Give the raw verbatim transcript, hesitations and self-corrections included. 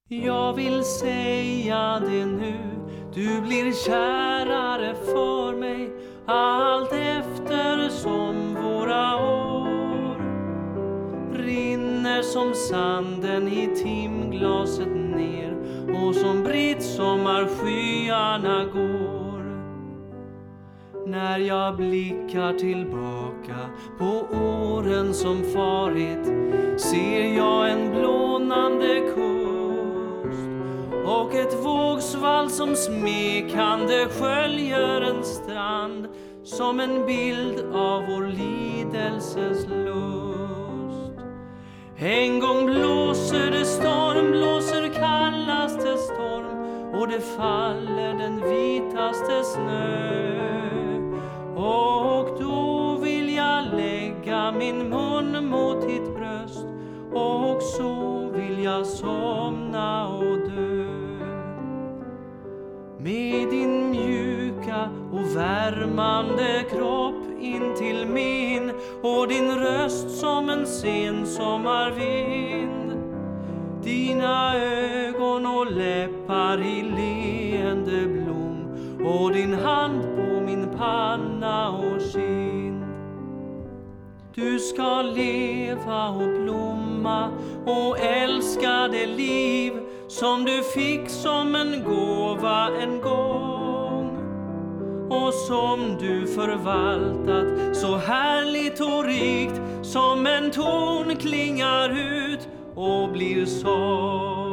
Jag vill säga det nu, du blir kärare för mig allt efter som våra år rinner som sanden i timglaset ner och som britt sommarskyarna går. När jag blickar tillbaka på åren som farit ser jag en blånande kust och ett vågsvall som smekande sköljer en strand som en bild av vår lidelses lust. En gång blåser det storm, blåser kallaste storm och det faller den vitaste snö. Och då vill jag lägga min mun mot ditt bröst och så vill jag somna och dö. Med din mjuka och värmande kropp in till min och din röst som en sen sommarvind. Dina ögon och läppar i leende blom och din hand på min panna och kind. Du ska leva och blomma och älska det liv som du fick som en gåva en gång och som du förvaltat så härligt och rikt som en ton klingar ut och blir sång.